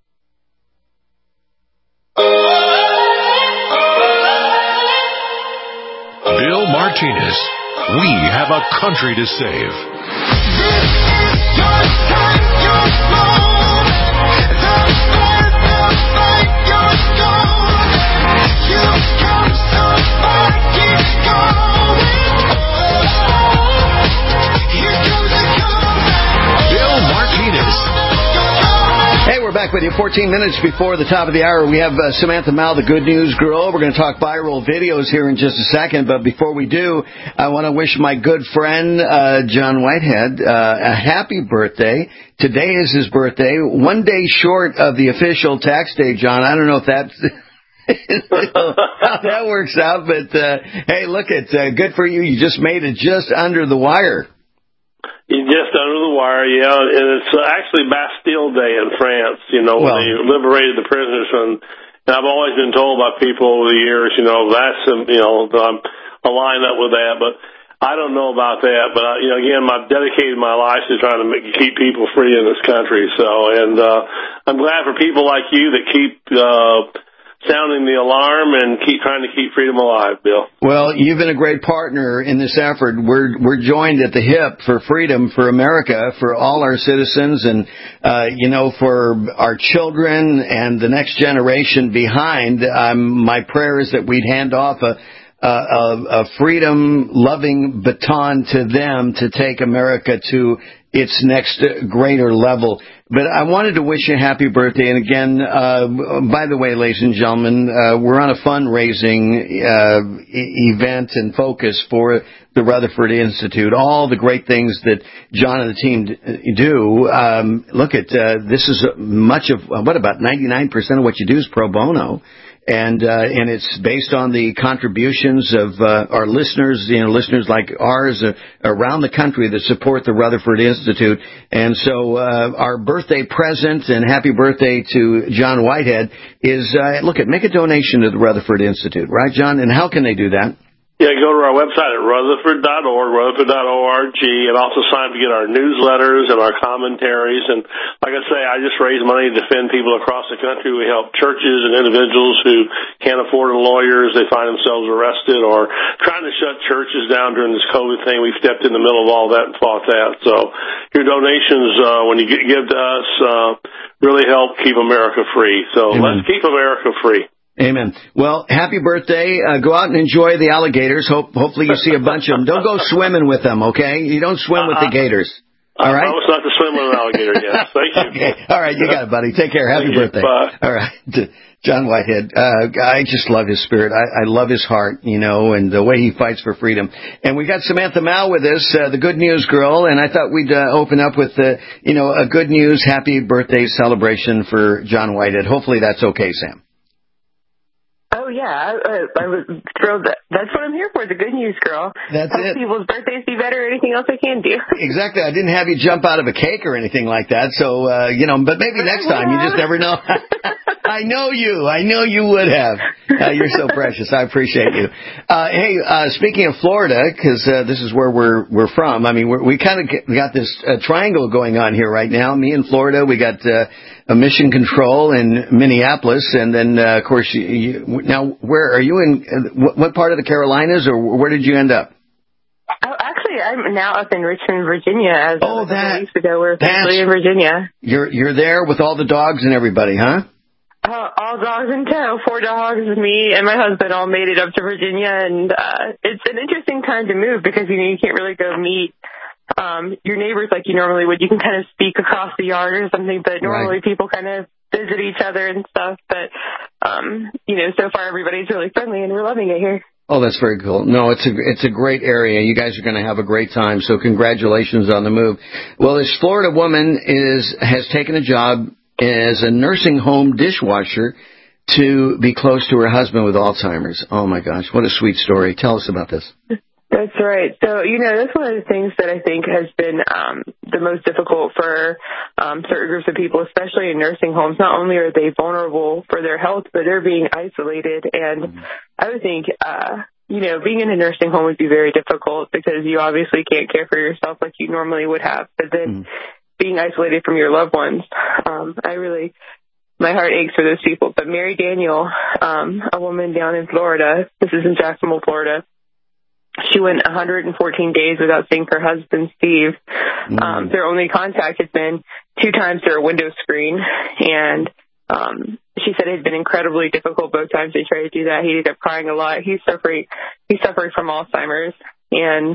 Bill Martinez. We have a country to save. Bill Martinez.
Hey, we're back with you 14 minutes before the top of the hour. We have Samantha Mao, the Good News Girl. We're going to talk viral videos here in just a second. But before we do, I want to wish my good friend, John Whitehead, a happy birthday. Today is his birthday. 1 day short of the official tax day, John. I don't know if that's how that works out. But, hey, look, it's good for you. You just made it just under the wire.
Just under the wire, yeah. And it's actually Bastille Day in France, when they liberated the prisoners. And I've always been told by people over the years, I'm aligned up with that. But I don't know about that. But, again, I've dedicated my life to trying to keep people free in this country. And I'm glad for people like you that keep sounding the alarm and keep trying to keep freedom alive, Bill.
Well, you've been a great partner in this effort. We're joined at the hip for freedom for America, for all our citizens, and for our children and the next generation behind. My prayer is that we'd hand off a freedom-loving baton to them to take America to its next greater level. But I wanted to wish you a happy birthday. And again, by the way, ladies and gentlemen, we're on a fundraising event and focus for the Rutherford Institute. All the great things that John and the team do. Look at this is much of about 99% of what you do is pro bono. And it's based on the contributions of our listeners, listeners like ours around the country that support the Rutherford Institute. And so our birthday present and happy birthday to John Whitehead is, make a donation to the Rutherford Institute, right, John? And how can they do that?
Yeah, go to our website at rutherford.org, rutherford.org, and also sign up to get our newsletters and our commentaries. And like I say, I just raise money to defend people across the country. We help churches and individuals who can't afford lawyers. They find themselves arrested or trying to shut churches down during this COVID thing. We've stepped in the middle of all that and fought that. So your donations, when you give to us, really help keep America free. So Let's keep America free.
Amen. Well, happy birthday. Go out and enjoy the alligators. Hopefully you see a bunch of them. Don't go swimming with them, okay? You don't swim with the gators.
All right.
I promise not to swim with an alligator, yes. Thank you.
Okay. All right, you got it, buddy. Take care. Happy birthday.
Bye.
All right. John Whitehead, I just love his spirit. I love his heart, and the way he fights for freedom. And we got Samantha Mao with us, the Good News Girl, and I thought we'd open up with, a good news, happy birthday celebration for John Whitehead. Hopefully that's okay, Sam.
Oh, yeah. I was thrilled. That's what I'm here for, the Good News Girl.
That's
Help
it.
people's birthdays be better or anything else I can do.
Exactly. I didn't have you jump out of a cake or anything like that. So, but maybe next time. You just never know. I know you would have. You're so precious. I appreciate you. Hey, speaking of Florida, because this is where we're from. I mean, we kind of got this triangle going on here right now. Me in Florida, we got Mission Control in Minneapolis, and then of course now where are you in? What part of the Carolinas, or where did you end up?
Oh, actually, I'm now up in Richmond, Virginia. As
oh,
a couple weeks ago, we're officially in Virginia.
You're there with all the dogs and everybody, huh?
All dogs in tow. 4 dogs, me and my husband all made it up to Virginia, and it's an interesting time to move because you can't really go meet your neighbors like you normally would. You can kind of speak across the yard or something, but normally people kind of visit each other and stuff. But so far everybody's really friendly, and we're loving it here.
Oh, that's very cool. No, it's a great area. You guys are going to have a great time. So congratulations on the move. Well, this Florida woman has taken a job as a nursing home dishwasher to be close to her husband with Alzheimer's. Oh my gosh, what a sweet story. Tell us about this.
That's right. So, that's one of the things that I think has been the most difficult for certain groups of people, especially in nursing homes. Not only are they vulnerable for their health, but they're being isolated. And I would think, being in a nursing home would be very difficult because you obviously can't care for yourself like you normally would have. But then being isolated from your loved ones, my heart aches for those people. But Mary Daniel, a woman down in Florida, this is in Jacksonville, Florida, she went 114 days without seeing her husband, Steve. Their only contact had been 2 times through a window screen. And she said it had been incredibly difficult both times they tried to do that. He ended up crying a lot. He's suffering from Alzheimer's. And,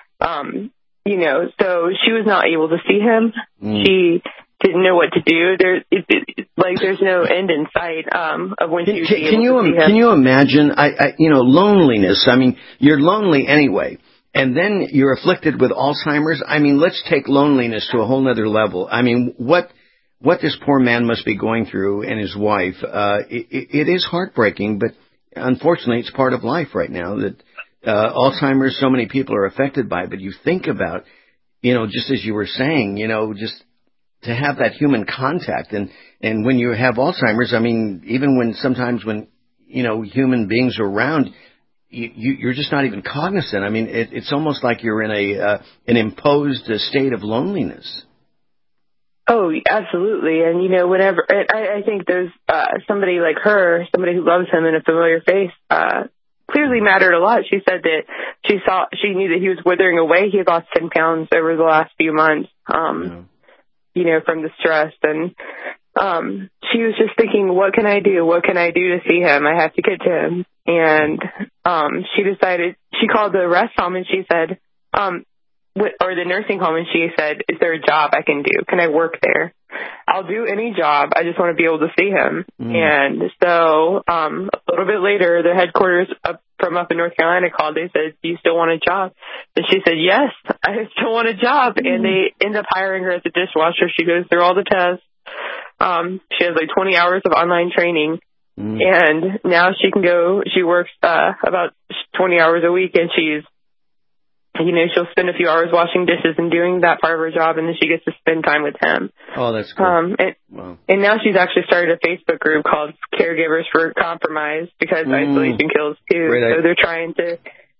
so she was not able to see him. She didn't know what to do. There's no end in sight of when she would be able to see him.
Can you imagine? Loneliness. I mean, you're lonely anyway, and then you're afflicted with Alzheimer's. I mean, let's take loneliness to a whole nother level. I mean, what this poor man must be going through and his wife. It is heartbreaking, but unfortunately, it's part of life right now. That Alzheimer's, so many people are affected by it. But you think about, just as you were saying, just to have that human contact. And when you have Alzheimer's, I mean, even when human beings are around, you're just not even cognizant. I mean, it's almost like you're in an imposed state of loneliness.
Oh, absolutely. And, whenever, I think there's somebody like her, somebody who loves him in a familiar face, clearly mattered a lot. She said that she knew that he was withering away. He had lost 10 pounds over the last few months. From the stress. And she was just thinking, what can I do? What can I do to see him? I have to get to him. And she called the rest home and she said, or the nursing home, and she said, is there a job I can do? Can I work there? I'll do any job. I just want to be able to see him. And so a little bit later, the headquarters up in North Carolina called. They said, do you still want a job? And she said, yes, I still want a job. And they end up hiring her as a dishwasher. She goes through all the tests. She has 20 hours of online training. And now she works about 20 hours a week, and she'll spend a few hours washing dishes and doing that part of her job, and then she gets to spend time with him.
Oh, that's cool.
And now she's actually started a Facebook group called Caregivers for Compromise because isolation kills too. So they're trying to,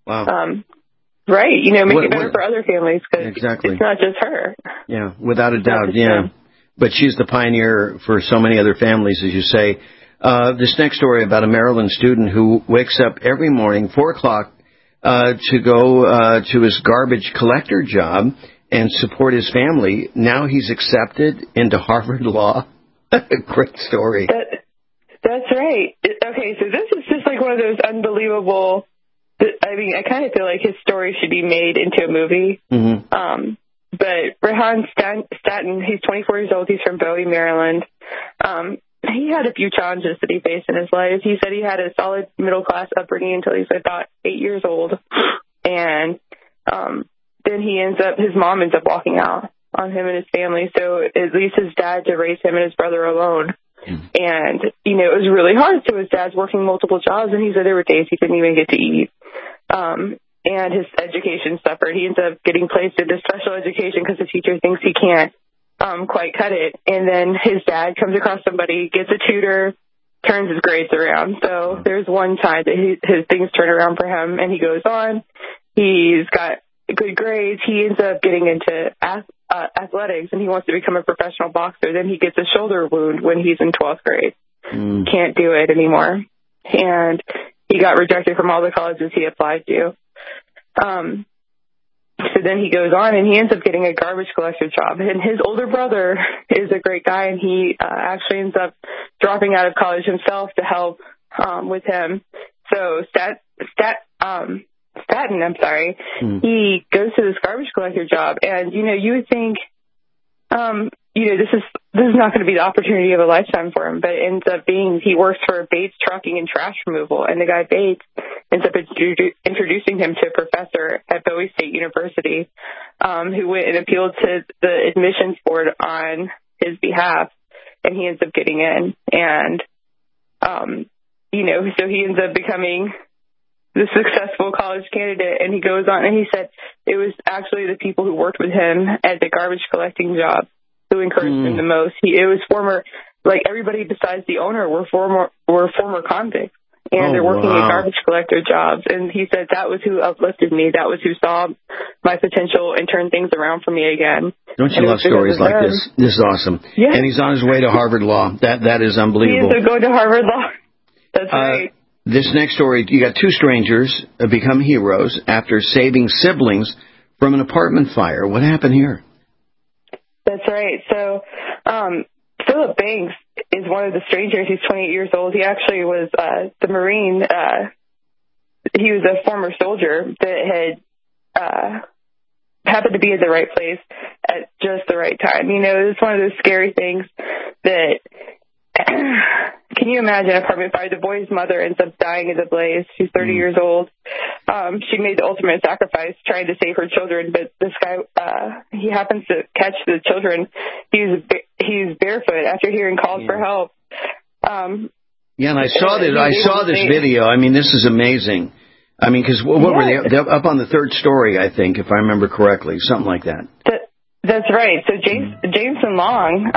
make it better for other families because it's not just her.
Yeah, without a doubt, yeah. But she's the pioneer for so many other families, as you say. This next story about a Maryland student who wakes up every morning, 4 o'clock, to go to his garbage collector job and support his family. Now he's accepted into Harvard Law. Great story.
That's right. Okay, so this is just one of those unbelievable... I mean, I kind of feel like his story should be made into a movie. But Rehan Staten, he's 24 years old. He's from Bowie, Maryland. He had a few challenges that he faced in his life. He said he had a solid middle-class upbringing until he was about 8 years old. And then his mom ends up walking out on him and his family. So it leaves his dad to raise him and his brother alone. And, it was really hard. So his dad's working multiple jobs, and he said there were days he couldn't even get to eat. And his education suffered. He ends up getting placed into special education because the teacher thinks he can't quite cut it. And then his dad comes across somebody, gets a tutor, turns his grades around. So there's one time that his things turn around for him, and he goes on. He's got good grades. He ends up getting into athletics, and he wants to become a professional boxer. Then he gets a shoulder wound when he's in 12th grade. Can't do it anymore. And he got rejected from all the colleges he applied to. So then he goes on, and he ends up getting a garbage collector job. And his older brother is a great guy, and he actually ends up dropping out of college himself to help with him. So Staten, he goes to this garbage collector job, and you would think, this is not going to be the opportunity of a lifetime for him, but it ends up being he works for Bates Trucking and Trash Removal, and the guy Bates ends up introducing him to a professor at Bowie State University, who went and appealed to the admissions board on his behalf, and he ends up getting in, and so he ends up becoming the successful college candidate, and he goes on, and he said it was actually the people who worked with him at the garbage collecting job who encouraged him the most. It was everybody besides the owner were former convicts, and they're working at garbage collector jobs. And he said that was who uplifted me. That was who saw my potential and turned things around for me again.
Don't you love stories like this? This is awesome.
Yeah.
And he's on his way to Harvard Law. That is unbelievable.
He is going to Harvard Law. That's right.
This next story, you got two strangers become heroes after saving siblings from an apartment fire. What happened here?
That's right. So Philip Banks is one of the strangers. He's 28 years old. He actually was the Marine. He was a former soldier that had happened to be at the right place at just the right time. It's one of those scary things that... Can you imagine an apartment fire? The boy's mother ends up dying in the blaze. She's 30 years old. She made the ultimate sacrifice trying to save her children, but this guy, he happens to catch the children. He's barefoot after hearing calls for help.
Yeah, and I saw this video. I mean, this is amazing. I mean, because what were they? They're up on the third story, I think, if I remember correctly, something like that.
That's right. So Jameson Long,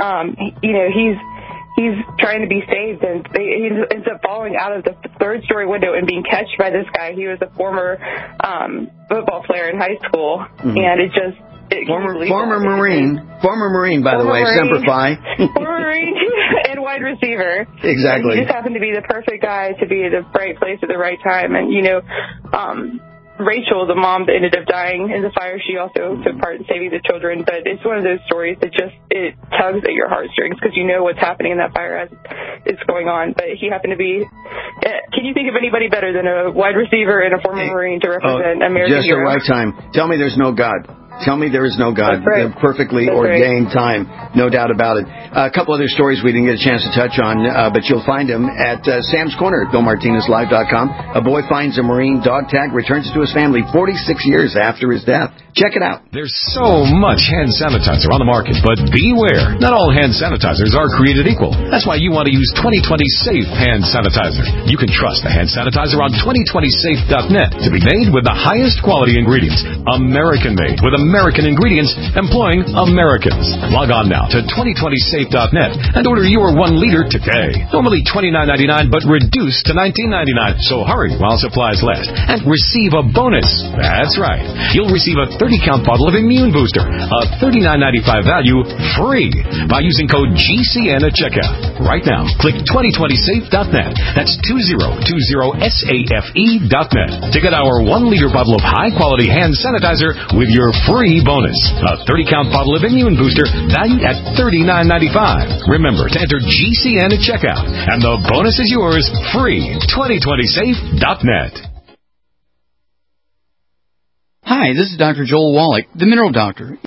he's trying to be saved, and he ends up falling out of the third-story window and being catched by this guy. He was a former football player in high school, and it just...
Former Marine, by the way, Semper Fi.
Former Marine and wide receiver.
Exactly.
And he just happened to be the perfect guy to be at the right place at the right time. And, Rachel, the mom that ended up dying in the fire, she also took part in saving the children. But it's one of those stories that it tugs at your heartstrings because you know what's happening in that fire as it's going on. But he happened to be... Can you think of anybody better than a wide receiver and a former Marine to represent American hero?
Just the right time. Tell me there's no God. Tell me there is no God.
Right.
Perfectly ordained time, no doubt about it. A couple other stories we didn't get a chance to touch on, but you'll find them at Sam's Corner at BillMartinezLive.com. A boy finds a Marine dog tag, returns it to his family 46 years after his death. Check it out.
There's so much hand sanitizer on the market, but beware. Not all hand sanitizers are created equal. That's why you want to use 2020 Safe Hand Sanitizer. You can trust the hand sanitizer on 2020safe.net to be made with the highest quality ingredients. American-made with American ingredients employing Americans. Log on now to 2020safe.net and order your 1 liter today. Normally $29.99, but reduced to $19.99. So hurry while supplies last and receive a bonus. That's right. You'll receive a 30-count bottle of Immune Booster, a $39.95 value, free by using code GCN at checkout. Right now, click 2020safe.net. That's 2020safe.net to get our 1 liter bottle of high-quality hand sanitizer with your free bonus. A 30-count bottle of Immune Booster valued at $39.95. Remember to enter GCN at checkout, and the bonus is yours free. 2020safe.net.
Hi, this is Dr. Joel Wallach, the Mineral Doctor.